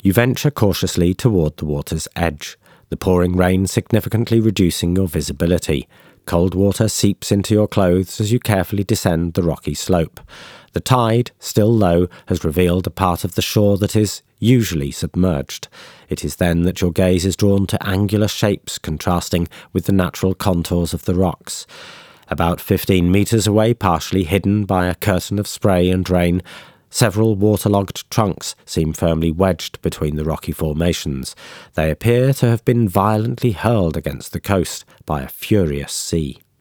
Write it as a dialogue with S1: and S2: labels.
S1: You venture cautiously toward the water's edge, the pouring rain significantly reducing your visibility. Cold water seeps into your clothes as you carefully descend the rocky slope. The tide, still low, has revealed a part of the shore that is usually submerged. It is then that your gaze is drawn to angular shapes contrasting with the natural contours of the rocks. About 15 metres away, partially hidden by a curtain of spray and rain, several waterlogged trunks seem firmly wedged between the rocky formations. They appear to have been violently hurled against the coast by a furious sea.